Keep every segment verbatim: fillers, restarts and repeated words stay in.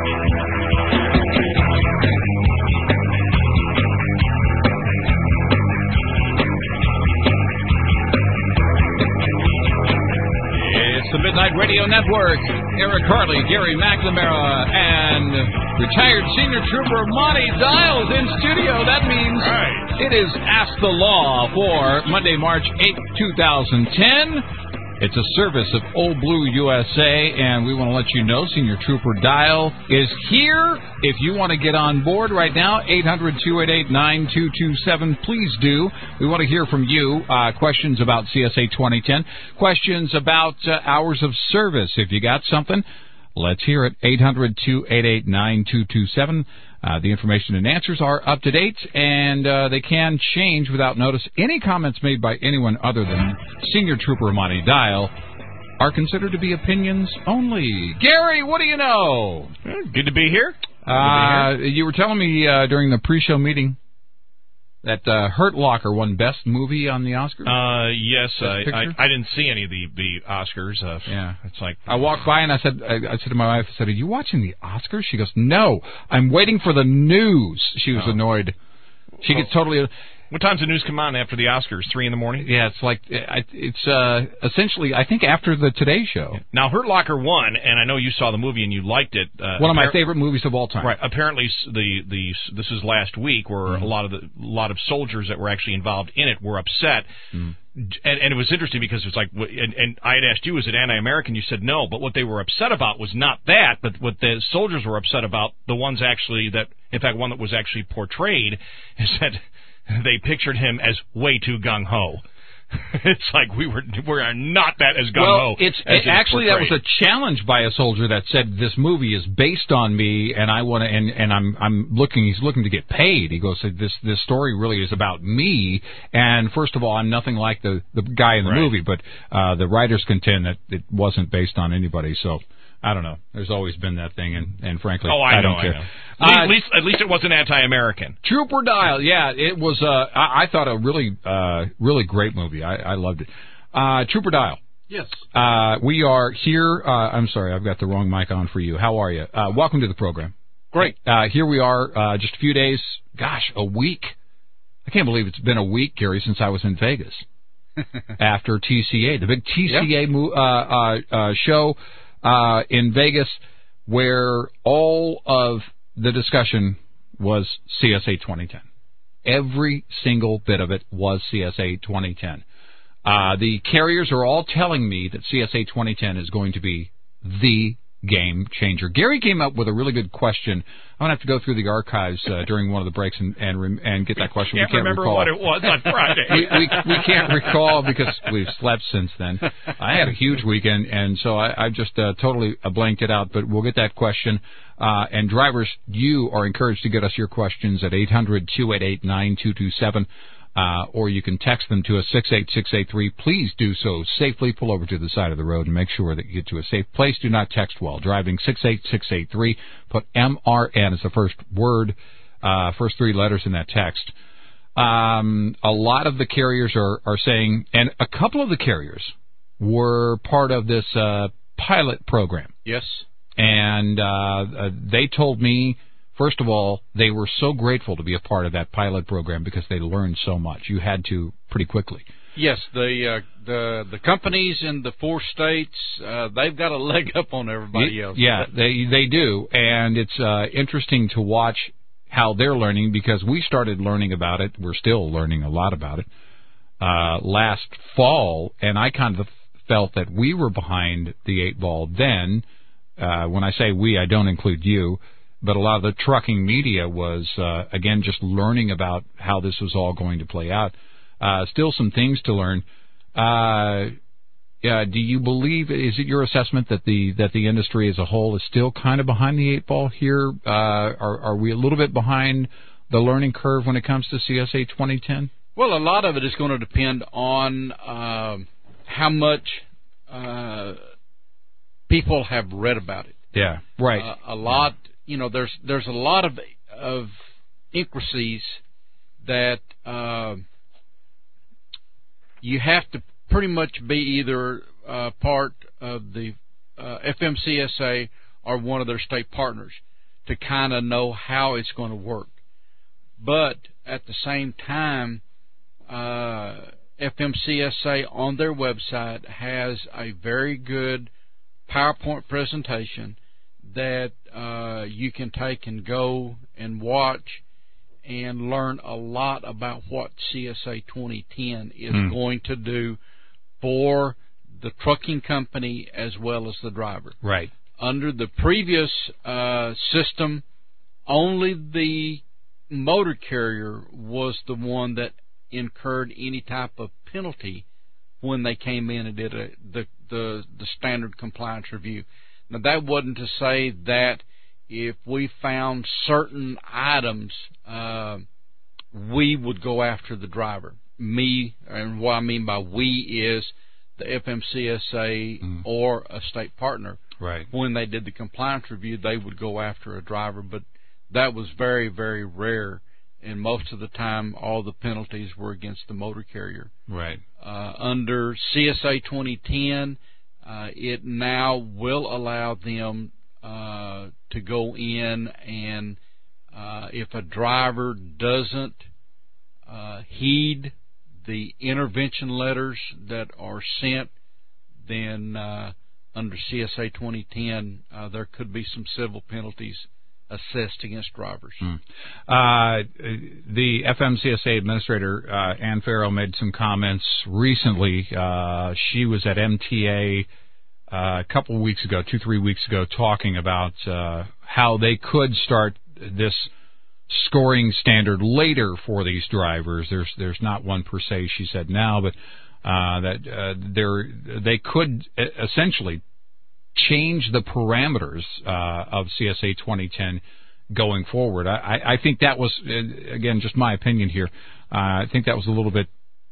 It's the Midnight Radio Network. Eric Harley, Gary McNamara, and retired senior trooper Monty Dial is in studio. That means right. It is Ask the Law for Monday, March eighth, twenty ten. It's a service of Old Blue U S A, and we want to let you know Senior Trooper Dial is here. If you want to get on board right now, eight hundred, two eight eight, nine two two seven, please do. We want to hear from you. Uh, questions about C S A twenty ten, questions about uh, hours of service. If you got something, let's hear it. eight hundred, two eight eight, nine two two seven. Uh, the information and answers are up to date, and uh, they can change without notice. Any comments made by anyone other than Senior Trooper Monty Dial are considered to be opinions only. Gary, what do you know? Good to be here. Good uh, to be here. You were telling me uh, during the pre-show meeting that uh, Hurt Locker won Best Movie on the Oscars? Uh, yes, I, I I didn't see any of the, the Oscars. Uh, yeah. It's like... I walked by and I said, I, I said to my wife, I said, are you watching the Oscars? She goes, no, I'm waiting for the news. She was oh. annoyed. She well, gets totally... What time's the news come on after the Oscars? Three in the morning? Yeah, it's like, it's uh, essentially, I think, after the Today Show. Now, Hurt Locker won, and I know you saw the movie and you liked it. Uh, One of my favorite movies of all time. Right. Apparently, the the this is last week where mm-hmm. a lot of the a lot of soldiers that were actually involved in it were upset. Mm-hmm. And, and it was interesting because it's like, and, and I had asked you, is it anti-American? You said no, but what they were upset about was not that, but what the soldiers were upset about, the ones actually that, in fact, one that was actually portrayed, is that they pictured him as way too gung-ho. It's like we were we are not that as gung-ho. Well, it's as it, actually portrayed. That was a challenge by a soldier that said this movie is based on me, and I want to, and, and I'm I'm looking. He's looking to get paid. He goes, this this story really is about me. And first of all, I'm nothing like the the guy in the right. movie, but uh, the writers contend that it wasn't based on anybody. So I don't know. There's always been that thing, and, and frankly, oh, I, I know, don't care. I know. At least, at least it wasn't anti-American. Trooper Dial, yeah, it was. Uh, I, I thought a really, uh, really great movie. I, I loved it. Uh, Trooper Dial. Yes. Uh, we are here. Uh, I'm sorry, I've got the wrong mic on for you. How are you? Uh, welcome to the program. Great. Uh, here we are. Uh, just a few days. Gosh, a week. I can't believe it's been a week, Gary, since I was in Vegas after T C A, the big T C A yep. mo- uh, uh, uh, show uh, in Vegas, where all of the discussion was C S A twenty ten. Every single bit of it was C S A twenty ten. Uh, the carriers are all telling me that C S A twenty ten is going to be the game changer. Gary came up with a really good question. I'm going to have to go through the archives uh, during one of the breaks and and, and get that question. We can't, we can't remember recall. what it was on Friday. we, we, we can't recall because we've slept since then. I had a huge weekend, and so I, I just uh, totally uh, blanked it out, but we'll get that question. Uh, and drivers, you are encouraged to get us your questions at eight hundred, two eight eight, nine two two seven. Uh, or you can text them to a six eight six eight three. Please do so safely. Pull over to the side of the road and make sure that you get to a safe place. Do not text while driving. six eight six eight three. Put M R N as the first word, uh, first three letters in that text. Um, a lot of the carriers are, are saying, and a couple of the carriers were part of this uh, pilot program. Yes. And uh, uh, they told me, first of all, they were so grateful to be a part of that pilot program because they learned so much. You had to pretty quickly. Yes, the uh, the the companies in the four states, uh, they've got a leg up on everybody else. Yeah, they they do, and it's uh, interesting to watch how they're learning because we started learning about it. We're still learning a lot about it uh, last fall, and I kind of felt that we were behind the eight ball then. Uh, when I say we, I don't include you. But a lot of the trucking media was, uh, again, just learning about how this was all going to play out. Uh, still some things to learn. Uh, yeah, do you believe, is it your assessment that the that the industry as a whole is still kind of behind the eight ball here? Uh, are, are we a little bit behind the learning curve when it comes to C S A twenty ten? Well, a lot of it is going to depend on uh, how much uh, people have read about it. Yeah, right. Uh, a lot. Yeah. You know, there's there's a lot of of intricacies that uh, you have to pretty much be either uh, part of the uh, F M C S A or one of their state partners. to kind of know how it's going to work. But at the same time, uh, F M C S A on their website has a very good PowerPoint presentation that uh, you can take and go and watch and learn a lot about what C S A twenty ten is mm. going to do for the trucking company as well as the driver. Right. Under the previous uh, system, only the motor carrier was the one that incurred any type of penalty when they came in and did a, the, the the standard compliance review. Now, that wasn't to say that if we found certain items, uh, we would go after the driver. Me, and what I mean by we is the F M C S A mm. or a state partner. Right. When they did the compliance review, they would go after a driver, but that was very, very rare, and most of the time all the penalties were against the motor carrier. Right. Uh, under C S A twenty ten, uh, it now will allow them uh, to go in and uh, if a driver doesn't uh, heed the intervention letters that are sent, then uh, under C S A twenty ten, uh, there could be some civil penalties assessed against drivers. Hmm. Uh, the F M C S A administrator, uh, Ann Farrow, made some comments recently. Uh, she was at M T A uh, a couple of weeks ago, two, three weeks ago, talking about uh, how they could start this scoring standard later for these drivers. There's there's not one per se, she said now, but uh, that uh, there they could essentially change the parameters uh, of C S A twenty ten going forward. I, I think that was, again, just my opinion here. Uh, I think that was a little bit,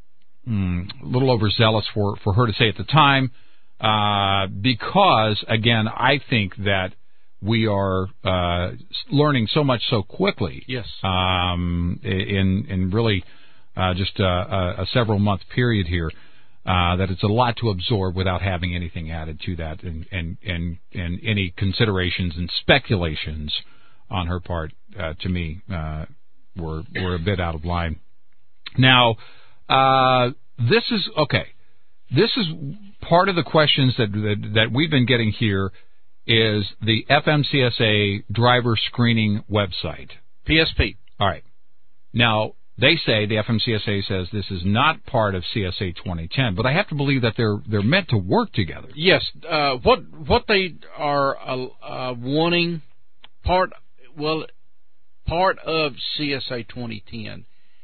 mm, a little overzealous for, for her to say at the time, uh, because, again, I think that we are uh, learning so much so quickly. Yes. Um, in in really uh, just a, a several month period here. Uh, that it's a lot to absorb without having anything added to that, and and and, and any considerations and speculations on her part, uh, to me, uh, were were a bit out of line. Now, uh, this is okay. This is part of the questions that, that that we've been getting here. Is the F M C S A driver screening website, P S P? All right. Now, they say, the F M C S A says this is not part of C S A twenty ten, but I have to believe that they're they're meant to work together. Yes. Uh, what what they are uh, uh, wanting, part well, part of C S A twenty ten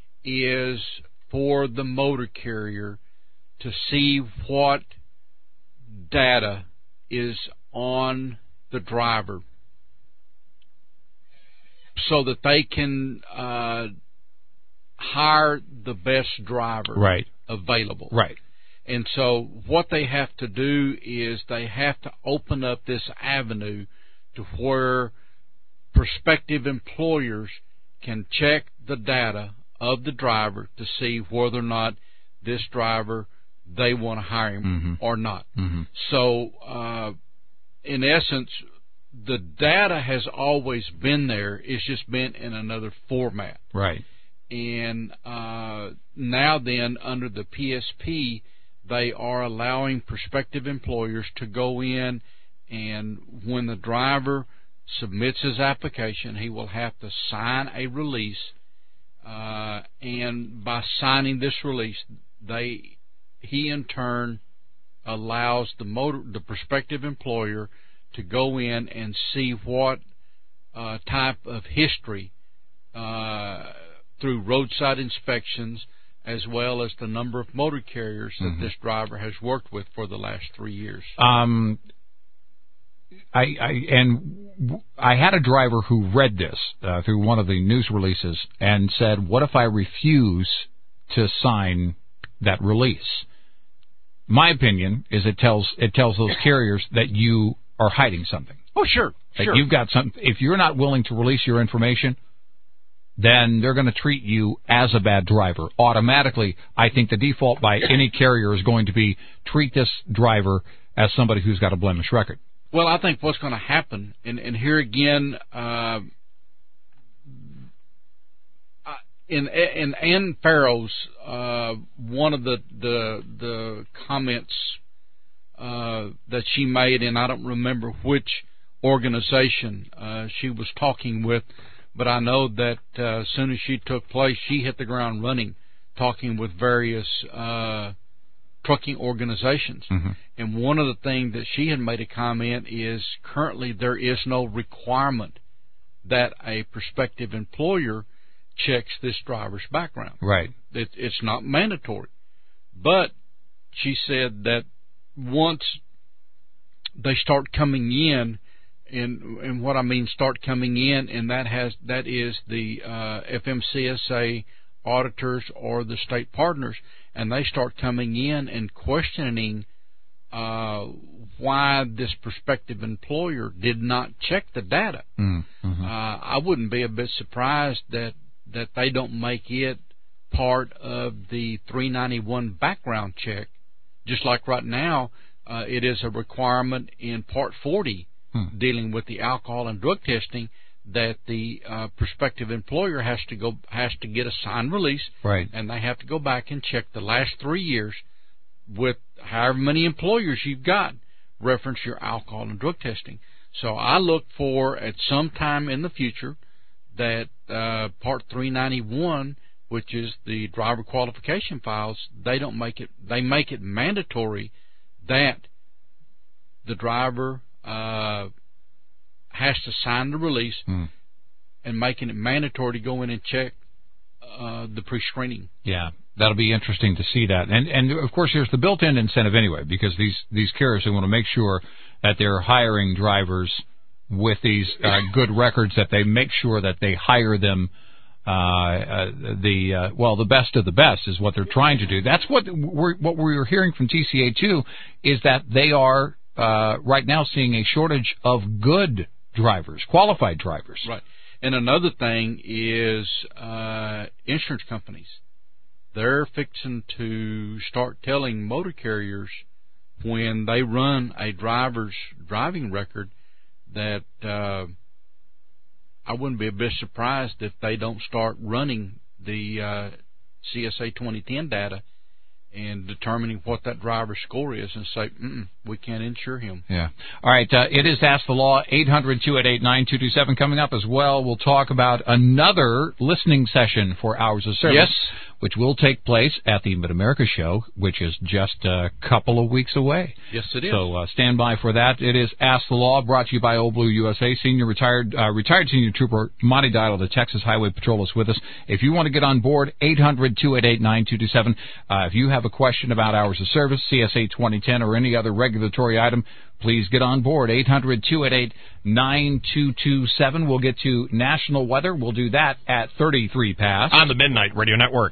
is for the motor carrier to see what data is on the driver, so that they can uh, hire the best driver right. available. Right. And so what they have to do is they have to open up this avenue to where prospective employers can check the data of the driver to see whether or not this driver, they want to hire him mm-hmm. or not. Mm-hmm. So, uh, in essence, the data has always been there. It's just been in another format. Right. And uh, now then, under the P S P, they are allowing prospective employers to go in, and when the driver submits his application, he will have to sign a release, uh, and by signing this release, they he in turn allows the motor, the prospective employer to go in and see what uh, type of history uh, through roadside inspections, as well as the number of motor carriers that mm-hmm. this driver has worked with for the last three years. Um, I, I and I had a driver who read this uh, through one of the news releases and said, "What if I refuse to sign that release?" My opinion is it tells it tells those carriers that you are hiding something. Oh, sure, that sure. You've got something. If you're not willing to release your information, then they're going to treat you as a bad driver. Automatically, I think the default by any carrier is going to be treat this driver as somebody who's got a blemished record. Well, I think what's going to happen, and, and here again, uh, in in Ann Farrow's uh, one of the the the comments uh, that she made, and I don't remember which organization uh, she was talking with, but I know that uh, as soon as she took place, she hit the ground running, talking with various uh, trucking organizations. Mm-hmm. And one of the things that she had made a comment is currently there is no requirement that a prospective employer checks this driver's background. Right. It, it's not mandatory. But she said that once they start coming in, and, and what I mean start coming in, and that has that is the uh, F M C S A auditors or the state partners, and they start coming in and questioning uh, why this prospective employer did not check the data. Mm-hmm. Uh, I wouldn't be a bit surprised that, that they don't make it part of the three ninety-one background check, just like right now uh, it is a requirement in Part forty hmm. dealing with the alcohol and drug testing, that the uh, prospective employer has to go has to get a signed release, right, and they have to go back and check the last three years with however many employers you've got, reference your alcohol and drug testing. So I look for at some time in the future that uh, Part three ninety-one, which is the driver qualification files, they don't make it they make it mandatory that the driver uh, has to sign the release, mm. and making it mandatory to go in and check uh, the pre-screening. Yeah, that'll be interesting to see that. And and of course, there's the built-in incentive anyway, because these these carriers, they want to make sure that they're hiring drivers with these uh, good records, that they make sure that they hire them uh, uh, the uh, well the best of the best is what they're trying to do. That's what we're what we were hearing from T C A too, is that they are uh, right now seeing a shortage of good drivers, qualified drivers. Right. And another thing is uh, insurance companies. They're fixing to start telling motor carriers when they run a driver's driving record that uh, I wouldn't be a bit surprised if they don't start running the uh, C S A twenty ten data and determining what that driver's score is, and say, Mm-mm, we can't insure him. Yeah. All right. Uh, it is Ask the Law, eight hundred, two eight eight, nine two two seven. Coming up as well, we'll talk about another listening session for Hours of Service, yes, which will take place at the Mid-America Show, which is just a couple of weeks away. Yes, it is. So uh, stand by for that. It is Ask the Law, brought to you by Old Blue U S A. Senior retired uh, retired senior trooper Monty Dial of the Texas Highway Patrol is with us. If you want to get on board, eight hundred, two eight eight, nine two two seven. Uh, if you have a question about Hours of Service, C S A twenty ten, or any other regulatory item, please get on board, eight hundred, two eight eight, nine two two seven. We'll get to national weather. We'll do that at thirty-three past. On the Midnight Radio Network.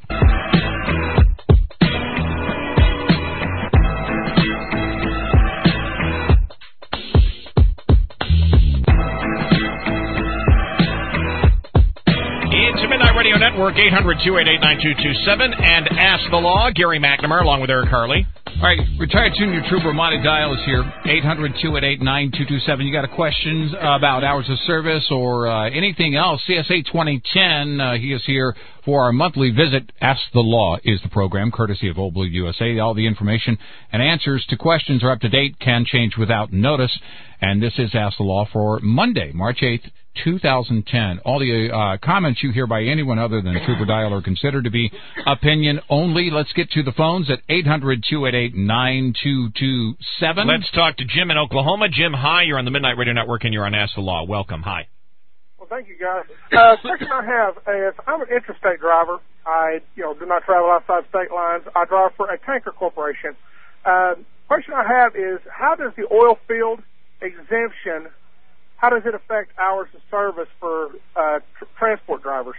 It's the Midnight Radio Network, eight hundred, two eight eight, nine two two seven, and Ask the Law. Gary McNamara, along with Eric Harley. All right, retired senior trooper Monty Dial is here, eight hundred, two eight eight, nine two two seven. You got a question about Hours of Service or uh, anything else, C S A twenty ten, uh, he is here for our monthly visit. Ask the Law is the program, courtesy of Old Blue U S A. All the information and answers to questions are up to date, can change without notice. And this is Ask the Law for Monday, March eighth, two thousand ten. All the uh, comments you hear by anyone other than Trooper Dial are considered to be opinion only. Let's get to the phones at eight hundred, two eight eight, nine two two seven. Let's talk to Jim in Oklahoma. Jim, hi. You're on the Midnight Radio Network, and you're on Ask the Law. Welcome. Hi. Well, thank you, guys. Uh, question I have is, I'm an interstate driver. I, you know, do not travel outside state lines. I drive for a tanker corporation. Uh, question I have is, how does the oil field exemption, how does it affect hours of service for uh, tr- transport drivers?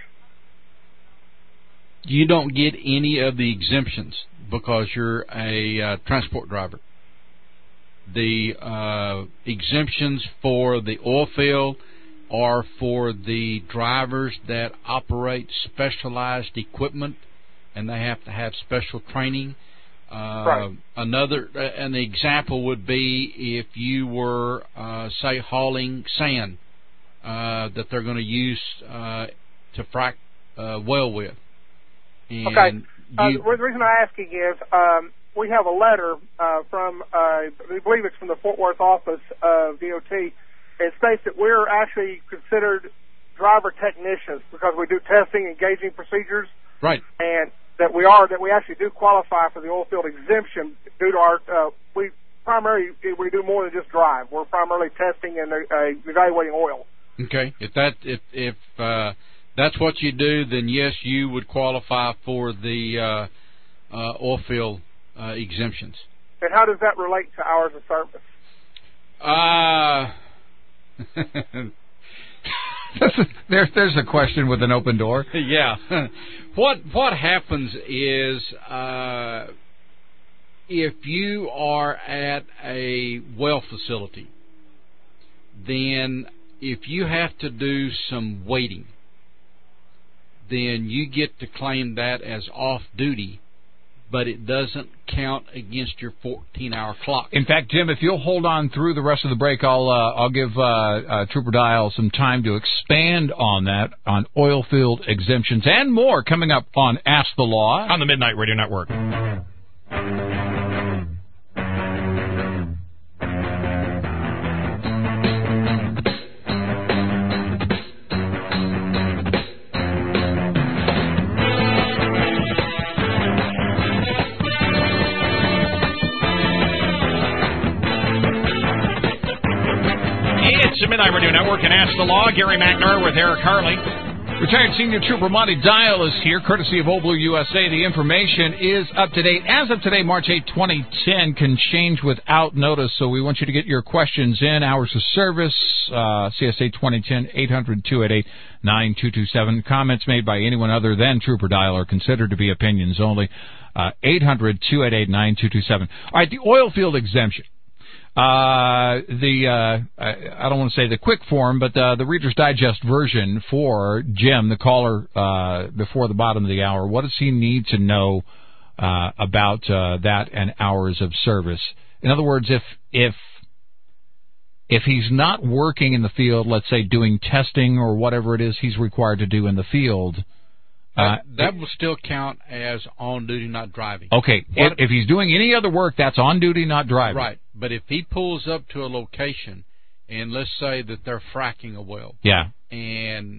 You don't get any of the exemptions because you're a uh, transport driver. The uh, exemptions for the oil field are for the drivers that operate specialized equipment, and they have to have special training. Uh, right. Another an example would be if you were, uh, say, hauling sand uh, that they're going to use uh, to frack uh, well with. And okay. Uh, you, the reason I'm asking is um, we have a letter uh, from, uh, I believe it's from the Fort Worth office of D O T. It states that we're actually considered driver technicians because we do testing and gauging procedures. right. And that we are, that we actually do qualify for the oil field exemption due to our, uh, we primarily, we do more than just drive. We're primarily testing and uh, evaluating oil. Okay. If that, if, if, uh, that's what you do, then yes, you would qualify for the, uh, uh, oil field, uh, exemptions. And how does that relate to hours of service? Uh, there's there's a question with an open door. Yeah. What what happens is uh, if you are at a well facility, then if you have to do some waiting, then you get to claim that as off duty, but it doesn't count against your fourteen-hour clock. In fact, Jim, if you'll hold on through the rest of the break, I'll uh, I'll give uh, uh, Trooper Dial some time to expand on that, on oil field exemptions and more, coming up on Ask the Law on the Midnight Radio Network. It's the Midnight Radio Network and Ask the Law. Gary McNamara with Eric Harley. Retired Senior Trooper Monty Dial is here, courtesy of Old Blue U S A. The information is up to date. As of today, March eighth, twenty ten, can change without notice, so we want you to get your questions in. Hours of service, uh, C S A twenty ten, eight hundred, two eight eight, nine two two seven. Comments made by anyone other than Trooper Dial are considered to be opinions only. Uh, eight hundred, two eight eight, nine two two seven. All right, the oil field exemption. Uh, the, uh, I, I don't want to say the quick form, but, uh, the Reader's Digest version for Jim, the caller, uh, before the bottom of the hour. What does he need to know, uh, about, uh, that and hours of service? In other words, if, if, if he's not working in the field, let's say doing testing or whatever it is he's required to do in the field, Uh, that will still count as on duty, not driving. Okay, if, if he's doing any other work, that's on duty, not driving. Right, but if he pulls up to a location, and let's say that they're fracking a well, yeah, and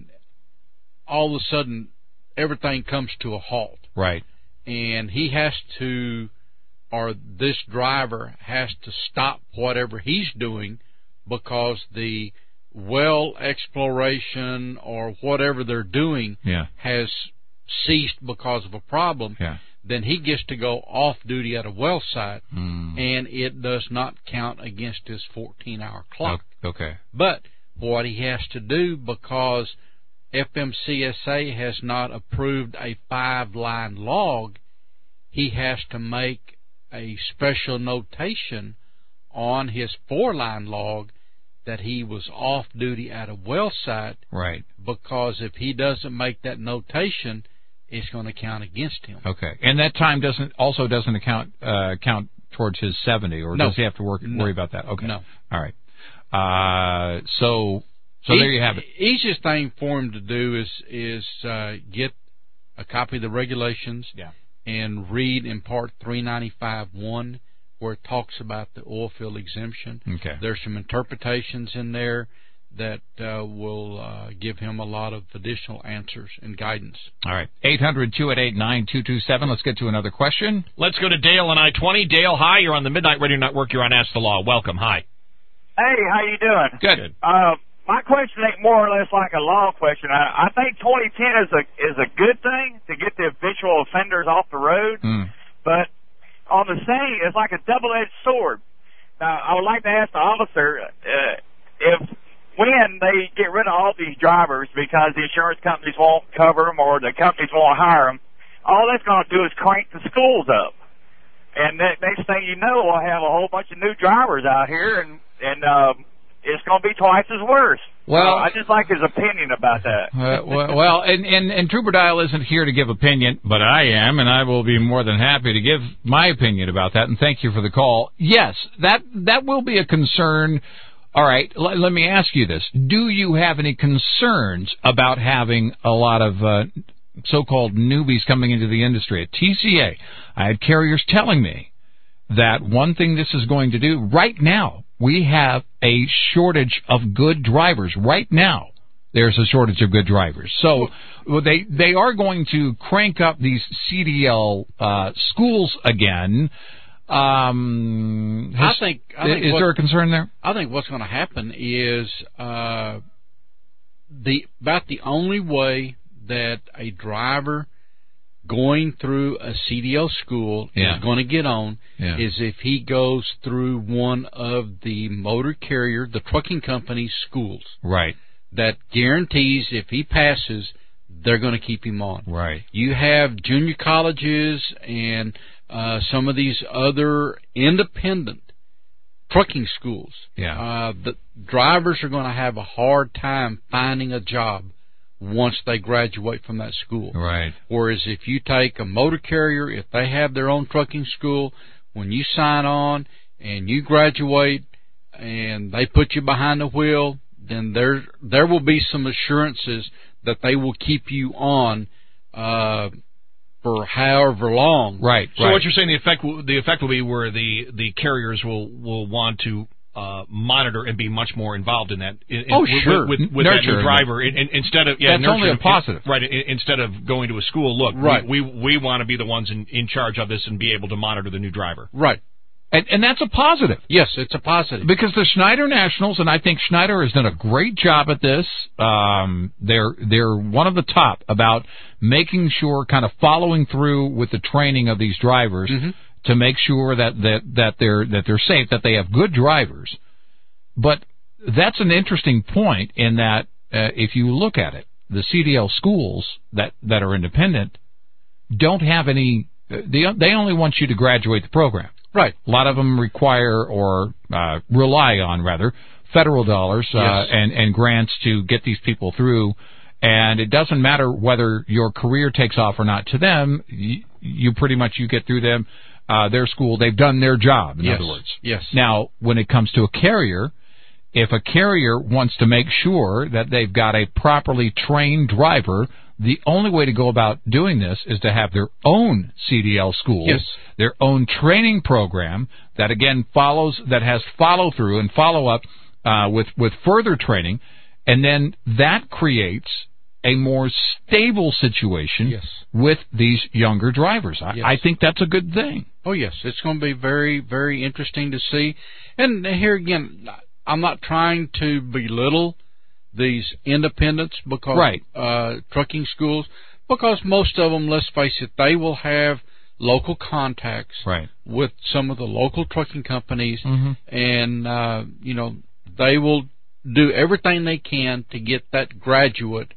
all of a sudden everything comes to a halt, right, and he has to, or this driver has to stop whatever he's doing because the well exploration or whatever they're doing yeah. has ceased because of a problem, yeah. then he gets to go off duty at a well site, mm. and it does not count against his fourteen-hour clock. Okay. But what he has to do, because F M C S A has not approved a five-line log, he has to make a special notation on his four-line log that he was off duty at a well site. Right. Because if he doesn't make that notation, it's going to count against him. Okay. And that time doesn't also doesn't account uh, count towards his seventy, or no. does he have to work no. worry about that? Okay. No. All right. Uh, so so e- there you have it. Easiest thing for him to do is is uh, get a copy of the regulations yeah. and read in Part three ninety-five one where it talks about the oil field exemption. Okay. There's some interpretations in there that uh, will uh, give him a lot of additional answers and guidance. All right. eight hundred, two eight eight, nine two two seven. Let's get to another question. Let's go to Dale on I twenty. Dale, hi. You're on the Midnight Radio Network. You're on Ask the Law. Welcome. Hi. Hey, how you doing? Good. Uh, my question ain't more or less like a law question. I, I think twenty ten is a is a good thing to get the habitual offenders off the road, mm. but on the same, it's like a double-edged sword. Now, I would like to ask the officer uh, if when they get rid of all these drivers because the insurance companies won't cover them or the companies won't hire them, all that's going to do is crank the schools up. And the next thing you know, we'll have a whole bunch of new drivers out here, and, and um, it's going to be twice as worse. Well, uh, I just like his opinion about that. uh, well, well, and, and, and Trooper Dial isn't here to give opinion, but I am, and I will be more than happy to give my opinion about that, and thank you for the call. Yes, that that will be a concern. All right, l- let me ask you this. Do you have any concerns about having a lot of uh, so-called newbies coming into the industry. At T C A, I had carriers telling me that one thing this is going to do, right now, we have a shortage of good drivers. Right now, there's a shortage of good drivers. So well, they they are going to crank up these C D L uh, schools again. Um, has, I think. I think is what, there a concern there? I think what's going to happen is uh, the about the only way that a driver going through a C D L school yeah. is going to get on yeah. is if he goes through one of the motor carrier, the trucking company's schools. Right. That guarantees if he passes, they're going to keep him on. Right. You have junior colleges and uh, some of these other independent trucking schools. Yeah. Uh, the drivers are going to have a hard time finding a job once they graduate from that school. Right. Whereas if you take a motor carrier, if they have their own trucking school, when you sign on and you graduate and they put you behind the wheel, then there there will be some assurances that they will keep you on uh, for however long. Right. So right. what you're saying, the effect will, the effect will be where the, the carriers will, will want to uh, monitor and be much more involved in that. In, oh, with, sure. With, with that new Nurture. driver, in, in, instead of yeah, that's only a positive, in, right? In, instead of going to a school, look, right. we we, we want to be the ones in, in charge of this and be able to monitor the new driver. Right. And, and that's a positive. Yes, it's a positive. Because the Schneider Nationals, and I think Schneider has done a great job at this, um, they're they're one of the top about making sure, kind of following through with the training of these drivers mm-hmm. to make sure that, that, that they're that they're safe, that they have good drivers. But that's an interesting point in that uh, if you look at it, the C D L schools that, that are independent don't have any, they, they only want you to graduate the program. Right. A lot of them require or uh, rely on, rather, federal dollars uh, yes. and, and grants to get these people through. And it doesn't matter whether your career takes off or not. To them, you, you pretty much you get through them, uh, their school. They've done their job, in yes. other words. Yes. Now, when it comes to a carrier, if a carrier wants to make sure that they've got a properly trained driver, the only way to go about doing this is to have their own C D L school, yes. their own training program that, again, follows, that has follow-through and follow-up uh, with, with further training, and then that creates a more stable situation yes. with these younger drivers. I, yes. I think that's a good thing. Oh, yes. It's going to be very, very interesting to see. And here again, I'm not trying to belittle these independents because right. uh, trucking schools, because most of them, let's face it, they will have local contacts right. with some of the local trucking companies, mm-hmm. and uh, you know they will do everything they can to get that graduate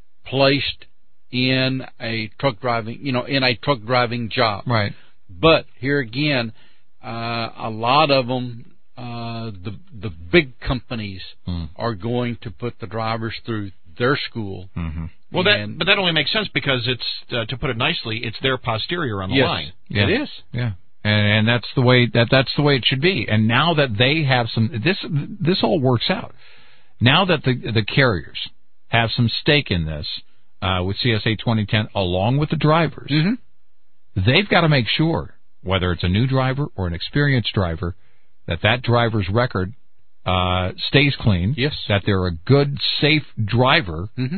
placed in a truck driving, you know, in a truck driving job. Right. But here again, uh, a lot of them. Uh, the the big companies mm. are going to put the drivers through their school. Mm-hmm. Well, that but that only makes sense because it's uh, to put it nicely, it's their posterior on the yes, line. Yeah. It is, yeah, and, and that's the way that that's the way it should be. And now that they have some, this this all works out. Now that the the carriers have some stake in this uh, with C S A twenty ten, along with the drivers, mm-hmm. they've got to make sure, whether it's a new driver or an experienced driver, that that driver's record uh, stays clean, yes. that they're a good, safe driver, mm-hmm.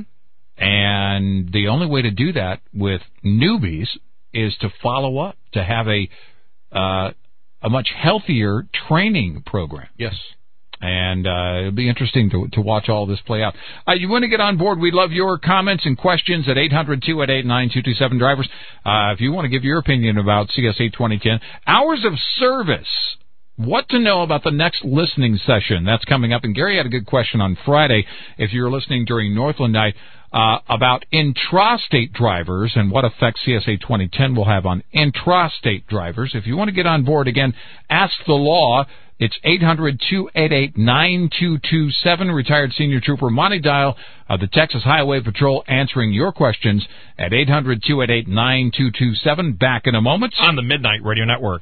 and the only way to do that with newbies is to follow up, to have a uh, a much healthier training program. Yes. And uh, it'll be interesting to to watch all this play out. Uh, you want to get on board? We'd love your comments and questions at eight hundred, two eight eight, nine two two seven. Drivers, uh, if you want to give your opinion about C S A twenty ten. Hours of service. What to know about the next listening session. That's coming up. And Gary had a good question on Friday, if you were listening during Northland Night, uh, about intrastate drivers and what effect C S A twenty ten will have on intrastate drivers. If you want to get on board, again, ask the law. It's eight hundred, two eight eight, nine two two seven. Retired Senior Trooper Monty Dial of the Texas Highway Patrol answering your questions at eight hundred, two eight eight, nine two two seven. Back in a moment. On the Midnight Radio Network.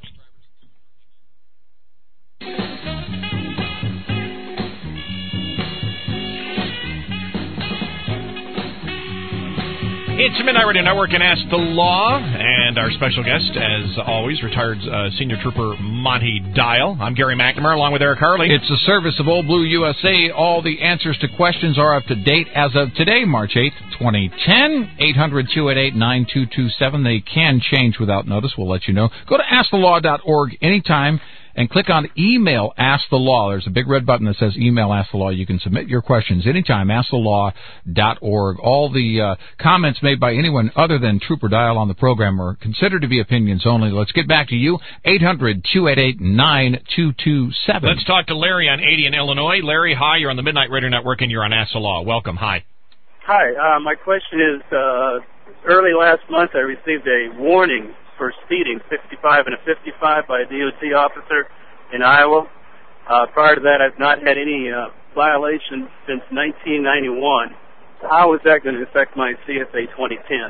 It's Midnight Radio Network and Ask the Law, and our special guest, as always, retired uh, Senior Trooper Monty Dial. I'm Gary McNamara, along with Eric Harley. It's a service of Old Blue U S A. All the answers to questions are up to date as of today, March eighth, twenty ten. eight hundred, two eight eight, nine two two seven. They can change without notice. We'll let you know. Go to ask the law dot org anytime and click on Email Ask the Law. There's a big red button that says Email Ask the Law. You can submit your questions anytime, ask the law dot org. All the uh, comments made by anyone other than Trooper Dial on the program are considered to be opinions only. Let's get back to you. eight hundred, two eight eight, nine two two seven. Let's talk to Larry on eighty in Illinois. Larry, hi. You're on the Midnight Radio Network, and you're on Ask the Law. Welcome. Hi. Hi. Uh, my question is, uh, early last month I received a warning for speeding, fifty-five and a fifty-five, by a D O T officer in Iowa. Uh, prior to that, I've not had any uh, violations since nineteen ninety-one. How is that going to affect my C S A twenty ten?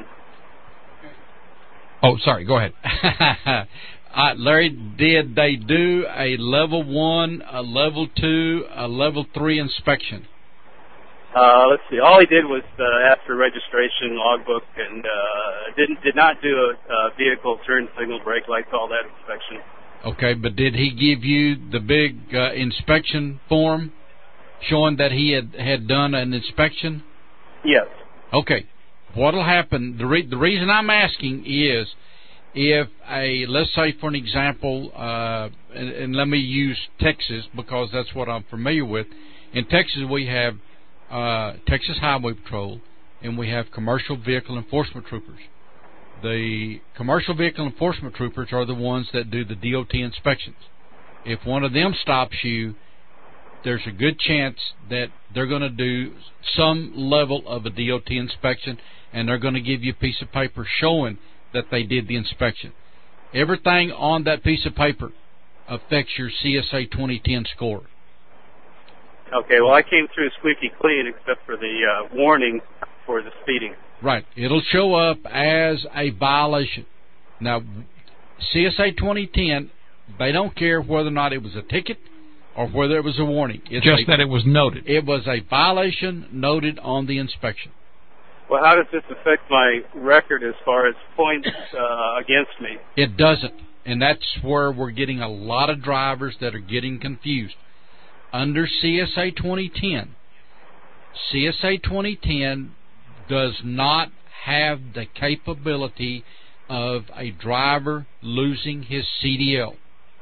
Oh, sorry. Go ahead. uh, Larry, did they do a level one, a level two, a level three inspection? Uh, let's see. All he did was uh, ask for registration, logbook, and uh, didn't did not do a, a vehicle turn signal, brake lights, all that inspection. Okay, but did he give you the big uh, inspection form showing that he had, had done an inspection? Yes. Okay. What'll happen? The re- the reason I'm asking is, if a let's say for an example, uh, and, and let me use Texas because that's what I'm familiar with. In Texas, we have Uh, Texas Highway Patrol, and we have commercial vehicle enforcement troopers. The commercial vehicle enforcement troopers are the ones that do the D O T inspections. If one of them stops you, there's a good chance that they're going to do some level of a D O T inspection, and they're going to give you a piece of paper showing that they did the inspection. Everything on that piece of paper affects your C S A twenty ten score. Okay, well, I came through squeaky clean except for the uh, warning for the speeding. Right. It'll show up as a violation. Now, C S A twenty ten, they don't care whether or not it was a ticket or whether it was a warning. It's Just a, that it was noted. It was a violation noted on the inspection. Well, how does this affect my record as far as points uh, against me? It doesn't, and that's where we're getting a lot of drivers that are getting confused. Under C S A twenty ten, C S A twenty ten does not have the capability of a driver losing his C D L.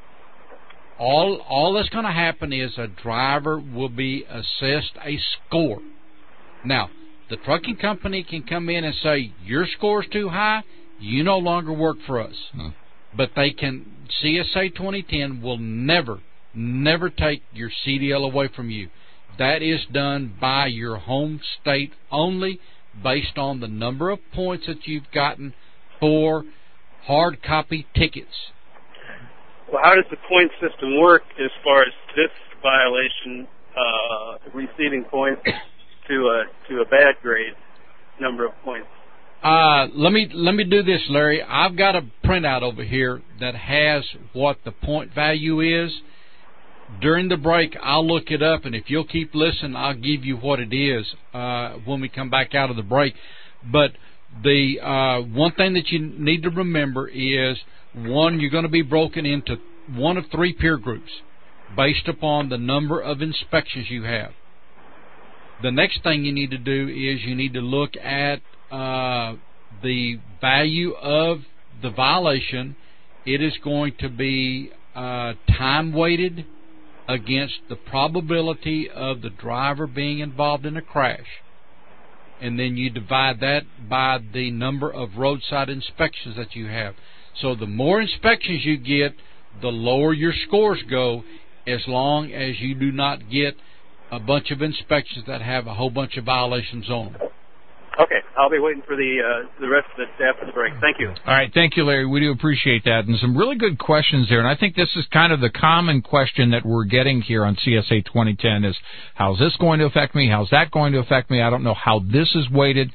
All, all that's going to happen is a driver will be assessed a score. Now, the trucking company can come in and say, your score's too high, you no longer work for us. Hmm. But they can, C S A twenty ten will never Never take your C D L away from you. That is done by your home state only, based on the number of points that you've gotten for hard copy tickets. Well, how does the point system work as far as this violation uh, receiving points to a to a bad grade number of points? Uh, let me let me do this, Larry. I've got a printout over here that has what the point value is. During the break, I'll look it up, and if you'll keep listening, I'll give you what it is uh, when we come back out of the break. But the uh, one thing that you need to remember is, one, you're going to be broken into one of three peer groups based upon the number of inspections you have. The next thing you need to do is you need to look at uh, the value of the violation. It is going to be uh, time-weighted against the probability of the driver being involved in a crash. And then you divide that by the number of roadside inspections that you have. So the more inspections you get, the lower your scores go, as long as you do not get a bunch of inspections that have a whole bunch of violations on them. Okay, I'll be waiting for the uh, the rest of it after the break. Thank you. All right, thank you, Larry. We do appreciate that, and some really good questions there. And I think this is kind of the common question that we're getting here on C S A twenty ten is, how's this going to affect me? How's that going to affect me? I don't know how this is weighted.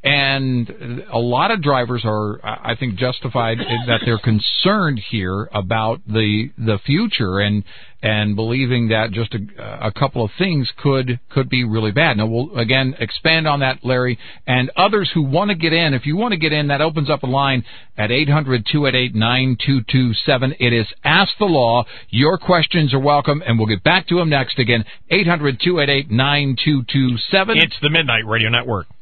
And a lot of drivers are, I think, justified in that they're concerned here about the the future and and believing that just a, a couple of things could could be really bad. Now, we'll, again, expand on that, Larry, and others who want to get in. If you want to get in, that opens up a line at eight hundred, two eight eight, nine two two seven. It is Ask the Law. Your questions are welcome, and we'll get back to them next. Again, eight hundred, two eight eight, nine two two seven. It's the Midnight Radio Network.